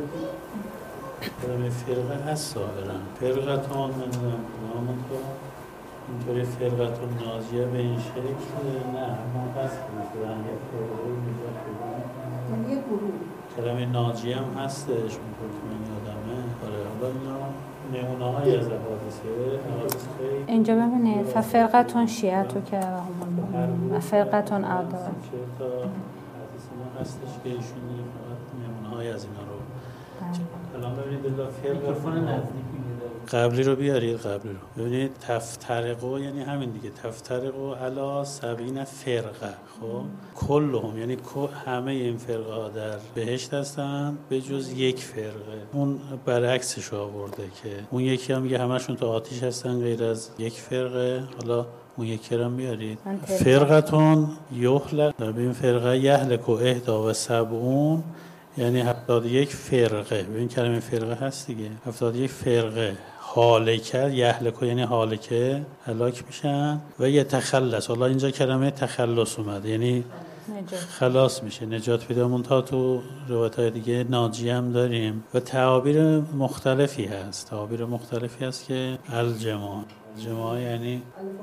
کلمه فرقه هست ظاهرا. فرقتون نمیدونم نامون تو اینطوری فرقتون ناجیه به این شکل نه، اما هست که مثلا یه فرقه میزا یعنی یه گروه کلمه ناجیه هم هستش، میگفت من یادمه. آره حالا اینا نمونه‌هایی از احادیثه اینجا ببینید ففرقتون شیعتو که فرقتون اعداد چه تا حدیث ما هستش که ایشون فقط نمونه‌هایی از اینا رو الان ببینید الله فرقه نزدیک قبلی رو بیارید قبلی رو ببینید تفترقو یعنی همین دیگه تفترقو علی سبعین فرقه خب کلهم یعنی همه این فرقه ها در بهشت هستن به جز یک فرقه اون برعکسش آورده که اون یکی هم میگه همشون تو آتش هستن غیر از یک فرقه حالا اون یکی رو بیارید فرقتون یهلک به این فرقه یهلک و اهدا و سبعون یعنی هفتاد و یک فرقه ببین کلمه فرقه هست دیگه هفتاد و یک فرقه هالکه یهلکو یعنی هالکه هلاک میشن و یتخلص حالا اینجا کلمه تخلص اومده یعنی خلاص میشه نجات پیدا منتها تو روایت‌های دیگه ناجی هم داریم و تعابیر مختلفی هست تعابیر مختلفی هست که الجماع الجماع یعنی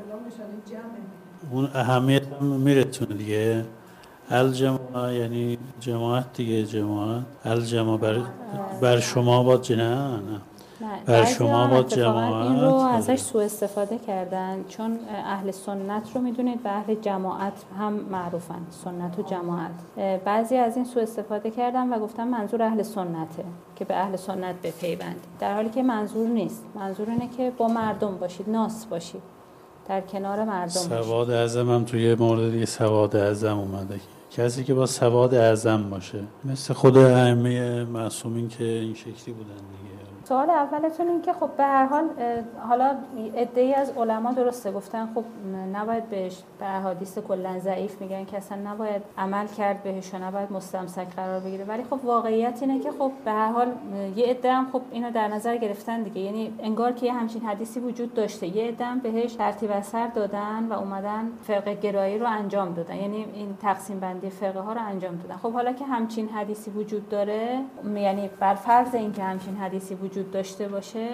اون اهمیت هم میرتونه دیگه الجماع یعنی جماعت دیگه جماعت الجماع بر, بر شما با جنان بر شما با جماعت این رو ازش سوء استفاده کردن چون اهل سنت رو میدونید و اهل جماعت هم معروفن سنت و جماعت بعضی از این سوء استفاده کردن و گفتن منظور اهل سنته که به اهل سنت بپیوندید در حالی که منظور نیست منظور اینه که با مردم باشید ناس باشید در کنار مردم سواد اعظم هم توی مورد دیگه سواد اعظم اومده کسی که با سواد اعظم باشه مثل خود ائمه معصومین که این شکلی بودن دیگه سوال اولتون این که خب به هر حال حالا عده‌ای از علما درسته گفتن خب نباید بهش به احادیث کلا ضعیف میگن که اصلا نباید عمل کرد بهش و نباید مستمسک قرار بگیره ولی خب واقعیت اینه که خب به هر حال یه عده هم خب اینو در نظر گرفتن دیگه یعنی انگار که یه همچین حدیثی وجود داشته یه عده هم بهش ترتیب اثر دادن و اومدن فرقه گرایی رو انجام دادن یعنی این تقسیم بندی فرقه ها رو انجام دادن خب حالا که همچین حدیثی وجود داره یعنی بر فرض اینکه همچین حدیثی وجود داشته باشه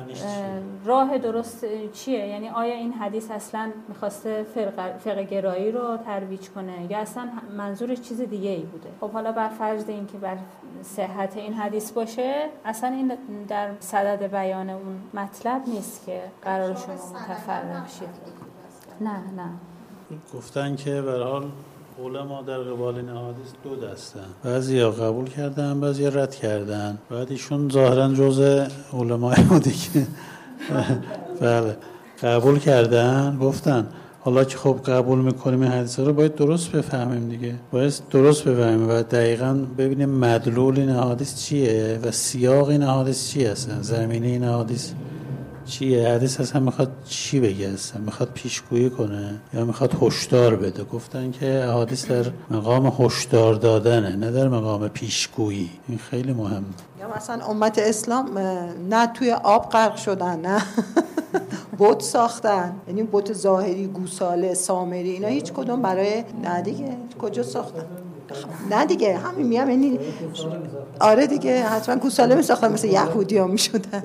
راه درست چیه یعنی آیا این حدیث اصلا میخواسته فرقه گرایی رو ترویج کنه یا اصلا منظورش چیز دیگه ای بوده خب حالا بر فرض اینکه بر صحت این حدیث باشه اصلا این در صدد بیان اون مطلب نیست که قرار شما متفرق شید نه نه گفتن که به هر حال علما در قبال این احادیث دو دستن بعضیا قبول کردن بعضیا رد کردن بعد ایشون ظاهرا جزء علمای بودی که بله قبول کردن گفتن حالا که خب قبول میکنیم این حدیث رو باید درست بفهمیم دیگه باید درست بفهمیم و دقیقاً ببینیم مدلول این احادیث چیه و سیاق این احادیث چیه هستن زمینه این احادیث چیه حدیث اصلا میخواد چی بگه اصلا میخواد پیشگویی کنه یا میخواد هشدار بده گفتن که احادیث در مقام هشدار دادنه نه در مقام پیشگویی این خیلی مهمه یا مثلا امت اسلام نه توی آب غرق شدن نه بت ساختن یعنی بت ظاهری گوساله سامری اینا هیچ کدوم برای نه دیگه کجا ساختن نه دیگه همین میام یعنی آره دیگه حتما گوساله میساختن مثل یهودی‌ها میشدن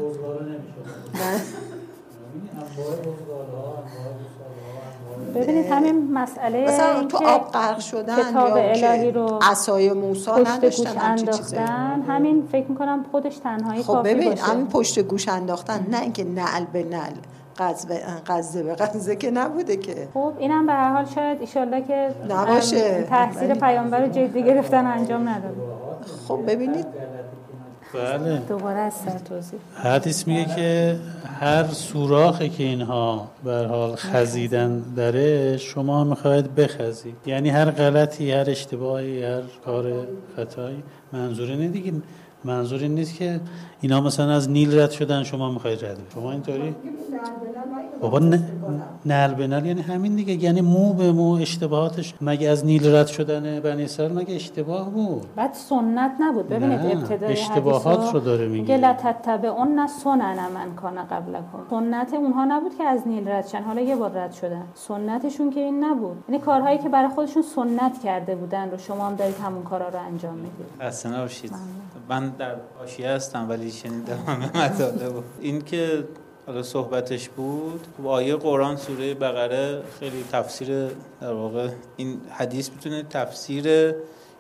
ببینید همین مسئله مثلا تو آب غرق شدن کتاب الهی رو عصای موسی نداشتن همچین چیزی همین فکر میکنم خودش تنهایی خب کافی ببین باشه همین پشت گوش انداختن نه اینکه نعل به نعل قزه به قزه که نبوده که خب اینم به هر حال شاید ایشالله که نباشه تحصیل پیامبر رو جدی گرفتن انجام نداده خب ببینید بله دوباره از سر توضیح حدیث میگه که هر سوراخی که اینها به هر حال خزیدن داره شما میخواید بخزید یعنی هر غلطی هر اشتباهی هر کار خطایی منظور اینه دیگه منظور این نیست که اینا مثلا از نیل رد شدن شما میخواید رد شما اینطوری بابا نل به نل یعنی همین دیگه یعنی مو به مو اشتباهاتش مگه از نیل رد شدن بنی اسرائیل مگه اشتباه بود بعد سنت نبود ببینید ابتدای اشتباهات رو داره میگه لا تتبعون سنن من کان قبلکم سنت اونها نبود که از نیل رد شن حالا یه بار رد شدن سنتشون که این نبود یعنی کارهایی که برای خودشون سنت کرده بودن رو شما هم دارید همون کارا رو انجام میدید اصلا باشید من در حاشیه هستم ولی شنیدم همه مطالب این که حالا صحبتش بود و آیه قرآن سوره بقره خیلی تفسیر در واقع این حدیث میتونه تفسیر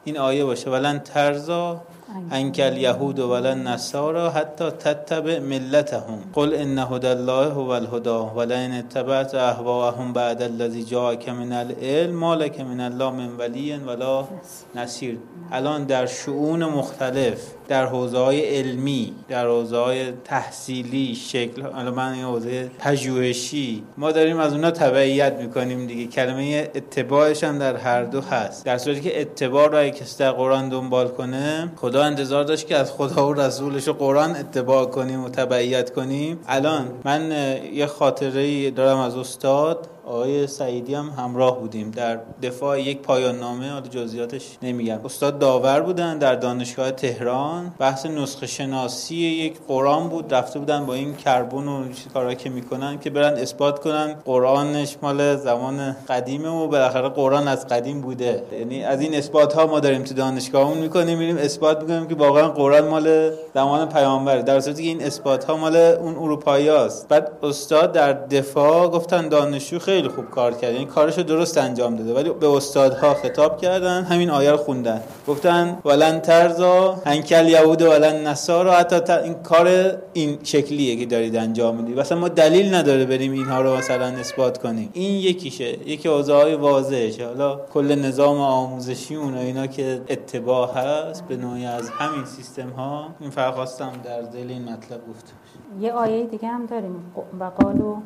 این آیه باشه ولن ترضا عنک الیهود ولن نصارا حتی تتبع ملتهم قل ان هدی الله هو الهدی ولئن اتبعت اهواءهم بعد الذی جاءک من العلم ما لک من الله من ولی ولا نصیر. الان در شؤون مختلف، در حوزه‌های علمی، در حوزه‌های تحصیلی، شکل الان من این حوزه پژوهشی، ما داریم از اونها تبعیت میکنیم دیگه. کلمه اتباعش هم در هر دو هست. در صورتی که اتباع را کسی در قرآن دنبال کنه، خدا انتظار داشت که از خدا و رسولش و قرآن اتباع کنیم و تبعیت کنیم. الان من یه خاطره‌ای دارم از استاد آقای سعیدی، هم همراه بودیم در دفاع یک پایان نامه، حالا جزئیاتش نمیگم. استاد داور بودن در دانشگاه تهران، بحث نسخه شناسی یک قرآن بود. رفته بودن با این کربن و کارا که میکنن که برن اثبات کنن قرآنش مال زمان قدیمه و بالاخره قرآن از قدیم بوده. یعنی از این اثبات ها ما داریم تو دانشگاهمون میکنیم، میریم اثبات میکنیم که واقعا قرآن مال زمان پیامبره، در صورتی که این اثبات ها مال اون اروپاییاست. بعد استاد در دفاع گفتن دانشجو خیلی خوب کار کرد، یعنی کارشو درست انجام داده، ولی به استادها خطاب کردن، همین آیه رو خوندن، گفتن ولن ترضا عنک الیهود ولن نصارا حتی تا این کار این شکلیه که دارید انجام میدید. مثلا ما دلیل نداره بریم اینها رو مثلا اثبات کنیم. این یکیشه، یکی حوزه‌های واضحه. حالا کل نظام آموزشی اون اینا که اتباع هست به نوعی از همین سیستم ها، این فرق خواستم در ذیل این مطلب گفته. یه آیه دیگه هم داریم و قالو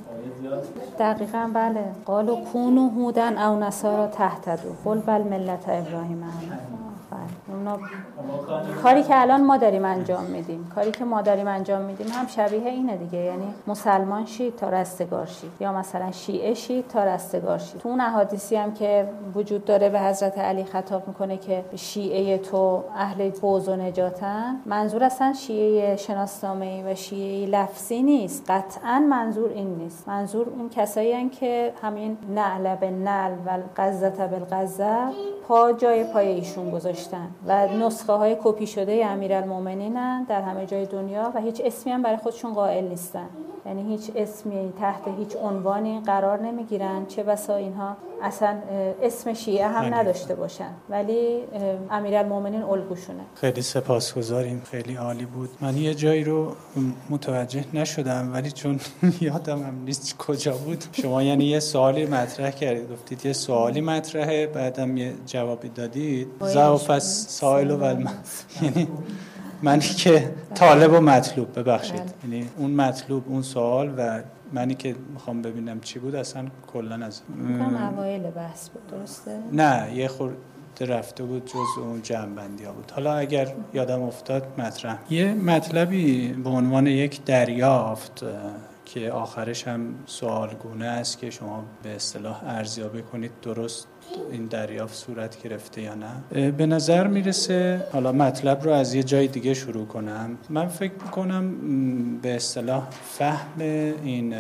دقیقاً بله قالو کونو هودن او نصارا تهتدوا قل بل ملت ابراهیم حنیفا. اونا کاری که الان ما داریم انجام میدیم، کاری که ما داریم انجام میدیم هم شبیه اینه دیگه. یعنی مسلمان شید تا رستگار شید، یا مثلا شیعه شید تا رستگار شید. تو اون احادیثی هم که وجود داره به حضرت علی خطاب میکنه که شیعه تو اهل فوز و نجاتن، منظور اصلا شیعه شناسنامه‌ای و شیعه لفظی نیست، قطعا منظور این نیست. منظور اون کسایی هستن که همین نعل بالنعل و القذة بالقذة پا جای پای ایشون گذاشتن و نسخه های کپی شده امیرالمومنینن در همه جای دنیا و هیچ اسمی هم برای خودشون قائل نیستن. یعنی هیچ اسمی تحت هیچ عنوانی قرار نمیگیرن، چه بسا اینها اصلا اسم شیعه هم نداشته باشن، ولی امیرالمومنین الگوشونه. خیلی سپاسگزاریم، خیلی عالی بود. من یه جایی رو متوجه نشدم ولی چون یادم هم نیست کجا بود، شما یعنی یه سوالی مطرح کردید، گفتید یه سوالی مطرحه، بعدم یه جوابی دادید. ضعف السائل و الم یعنی منی که طالب و مطلوب، ببخشید، یعنی اون مطلوب اون سوال و منی که میخوام ببینم چی بود اصلا کلا از میگم اوایل بحث بود. درسته؟ نه یه خورده رفته بود جز اون جمع‌بندی ها بود. حالا اگر یادم افتاد مطرح. یه مطلبی به عنوان یک دریافت که آخرش هم سوالگونه است که شما به اصطلاح ارزیابی کنید درست این دریافت صورت گرفته یا نه. به نظر میرسه، حالا مطلب رو از یه جای دیگه شروع کنم، من فکر میکنم به اصطلاح فهم این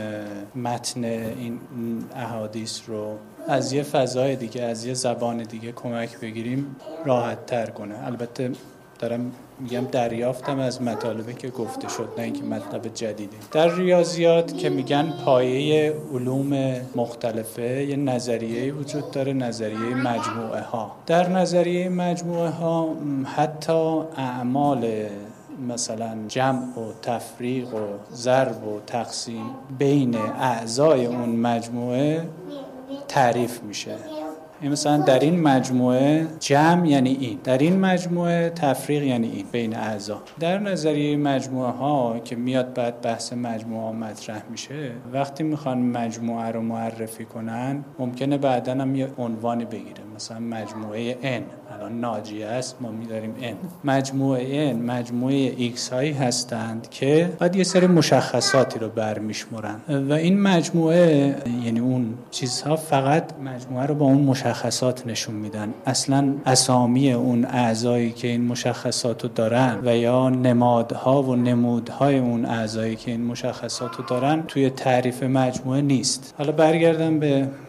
متن این احادیث رو از یه فضای دیگه، از یه زبان دیگه کمک بگیریم راحت تر کنه. البته دارم میگم دریافتم از مطالبی که گفته شد، نه اینکه مطلب جدیدی. در ریاضیات که میگن پایه علوم مختلفه، یه نظریه‌ای وجود داره، نظریه مجموعه ها. در نظریه مجموعه ها حتی اعمال مثلا جمع و تفریق و ضرب و تقسیم بین اعضای اون مجموعه تعریف میشه. مثلا در این مجموعه جمع یعنی این، در این مجموعه تفریق یعنی این بین اعضا. در نظریه مجموعه ها که میاد بعد بحث مجموعه ها مطرح میشه، وقتی میخوان مجموعه رو معرفی کنن ممکنه بعداً هم یه عنوانی بگیره، مثلا مجموعه n الان ناجیه است، ما می‌داریم n. مجموعه n مجموعه ایکس هایی هستند که بعد یه سری مشخصاتی رو برمیشمرن و این مجموعه یعنی اون چیزها فقط مجموعه رو با اون مشخصات نشون میدن. اصلا اسامی اون اعضایی که این مشخصات رو دارن و یا نمادها و نمودهای اون اعضایی که این مشخصات رو دارن توی تعریف مجموعه نیست. حالا برگردم به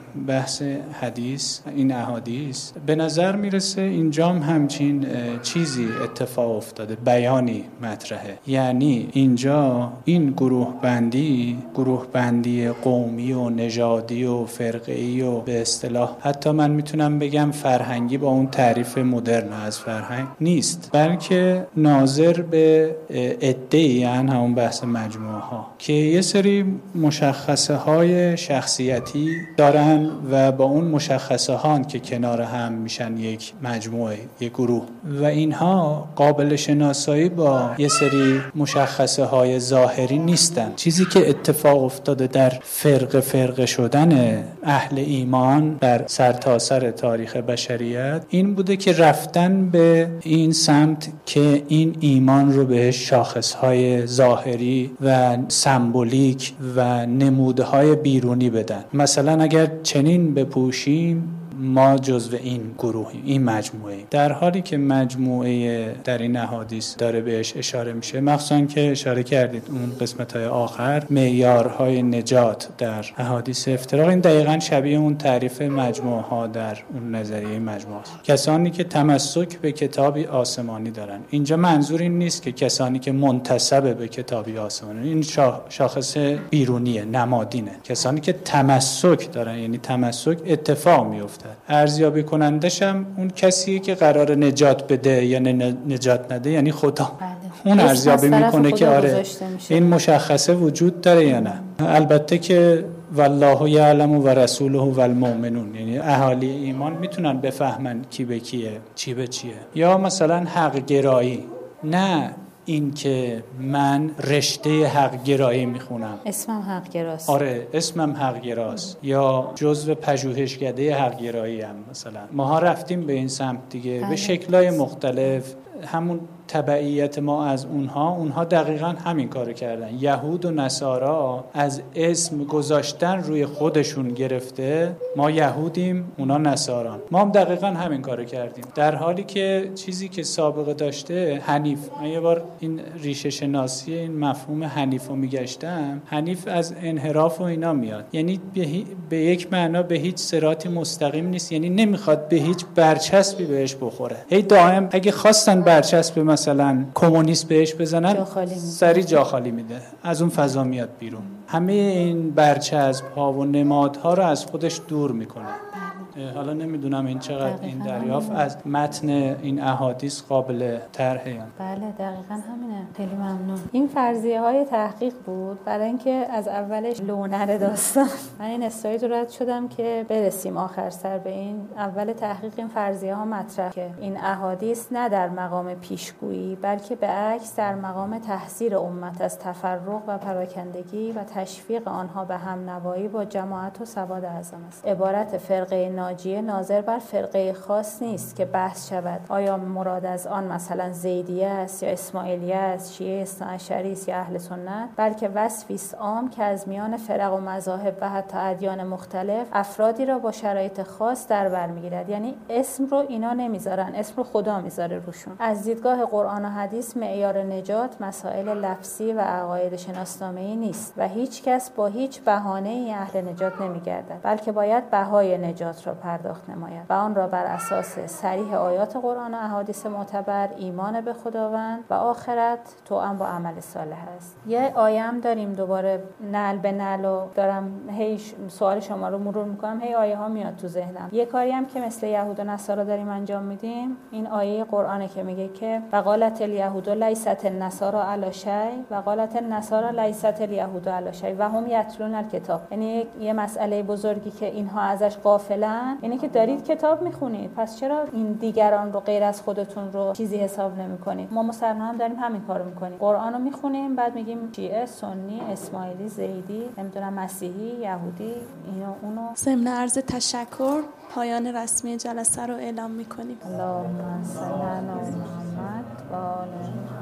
بحث حدیث، این احادیث، به نظر میرسه اینجام همچین چیزی اتفاق افتاده، بیانی مطرحه. یعنی اینجا این گروه بندی، گروه بندی قومی و نژادی و فرقه‌ای و به اصطلاح حتی من میتونم بگم فرهنگی با اون تعریف مدرن از فرهنگ نیست، بلکه ناظر به عده‌ای، یعنی همون بحث مجموعه ها که یه سری مشخصه های شخصیتی دارن و با اون مشخصه ها که کنار هم میشن یک مجموعه، یک گروه، و اینها قابل شناسایی با یه سری مشخصه های ظاهری نیستن. چیزی که اتفاق افتاده در فرق فرق شدن اهل ایمان در سرتاسر تاریخ بشریت این بوده که رفتن به این سمت که این ایمان رو به شاخصهای ظاهری و سمبولیک و نمودهای بیرونی بدن. مثلا اگر چنین بپوشیم ما جزو این گروهیم، این مجموعه، در حالی که مجموعه در این احادیث داره بهش اشاره میشه، مخصوصا که اشاره کردید اون قسمت‌های آخر معیارهای نجات در احادیث افتراق، این دقیقاً شبیه اون تعریف مجموعه ها در اون نظریه مجموعه است. کسانی که تمسک به کتابی آسمانی دارن. اینجا منظور این نیست که کسانی که منتسب به کتابی آسمانی، این شاخص بیرونیه، نمادینه. کسانی که تمسک دارن، یعنی تمسک اتفاق میفته. ارزیابی کنندش هم اون کسیه که قرار نجات بده یا نجات نده، یعنی خدا. بله. اون ارزیابی میکنه که آره این مشخصه وجود داره یا نه. البته که والله یعلم و رسوله و المؤمنون، یعنی اهالی ایمان میتونن بفهمن کی به کیه، چی به چیه. یا مثلا حق گرایی، نه این که من رشته حق گرایی میخونم، اسمم حق گراست، آره اسمم حق گراست، یا جزو پژوهشکده حق گرایی هم مثلا. ماها رفتیم به این سمت دیگه. بله. به شکل‌های مختلف، همون تبعیت ما از اونها، اونها دقیقاً همین کارو کردن. یهود و نصارا از اسم گذاشتن روی خودشون گرفته، ما یهودیم اونا نصاران، ما هم دقیقاً همین کارو کردیم، در حالی که چیزی که سابقه داشته حنیف. من یه بار این ریشه شناسی این مفهوم حنیف رو میگشتم، حنیف از انحراف و اینا میاد، یعنی به, به یک معنا به هیچ صراطی مستقیم نیست، یعنی نمیخواد به هیچ برچسبی بهش بخوره. هی دائم اگه خواستن برچسب مثلا کمونیست بهش بزنن، سری جا خالی میده، از اون فضا میاد بیرون. همه این برچسب ها و نمادها رو از خودش دور میکنه. حالا نمیدونم این چقدر این دریافت از متن این احادیث قابل طرحه. بله دقیقاً همینه. خیلی ممنون. این فرضیه های تحقیق بود برای اینکه از اولش لونر داستان من این استاید رو رد شدم که برسیم آخر سر به این اول تحقیق این فرضیه ها مطرح که این احادیث نه در مقام پیشگویی بلکه به عکس در مقام تحذیر امت از تفرق و پراکندگی و تشویق آنها به هم نوایی با جماعت و سواد اعظم است. عبارت فرقه ناجیه ناظر بر فرقه خاص نیست که بحث شود آیا مراد از آن مثلا زیدیه است یا اسماعیلیه است، شیعه اثناعشری است یا اهل سنت، بلکه وصفی است عام که از میان فرق و مذاهب و حتی ادیان مختلف افرادی را با شرایط خاص در بر میگیرد. یعنی اسم رو اینا نمیذارن، اسم رو خدا میذاره روشون. از دیدگاه قرآن و حدیث معیار نجات مسائل لفظی و عقاید شناسنامه‌ای نیست و هیچ کس با هیچ بهانه‌ای اهل نجات نمیگردد، بلکه باید بهای نجات را پرداخت نماید و آن را بر اساس صریح آیات قرآن و احادیث معتبر، ایمان به خداوند و آخرت توأم با عمل صالح است. یه آیه هم داریم، دوباره نعل به نعل و دارم هی سوال شما رو مرور میکنم، هی آیه ها میاد تو ذهنم. یه کاری هم که مثل یهود و نصارا داریم انجام میدیم، این آیه قرآنه که میگه که وقالت الیهود لیست النصارى علی شیء و قالت النصارى لیست الیهود علی شیء و هم یتلون الکتاب. یعنی یه مسئله بزرگی که اینها ازش غافلن اینه که دارید کتاب میخونید، پس چرا این دیگران رو غیر از خودتون رو چیزی حساب نمیکنید؟ ما مسلمانان داریم همین کارو میکنیم، قرآن رو میخونیم، بعد میگیم شیعه، سنی، اسماعیلی، زیدی، نمیدونم مسیحی، یهودی، اینو اونو. ضمن عرض تشکر پایان رسمی جلسه رو اعلام میکنیم. اللهم صل علی محمد و آل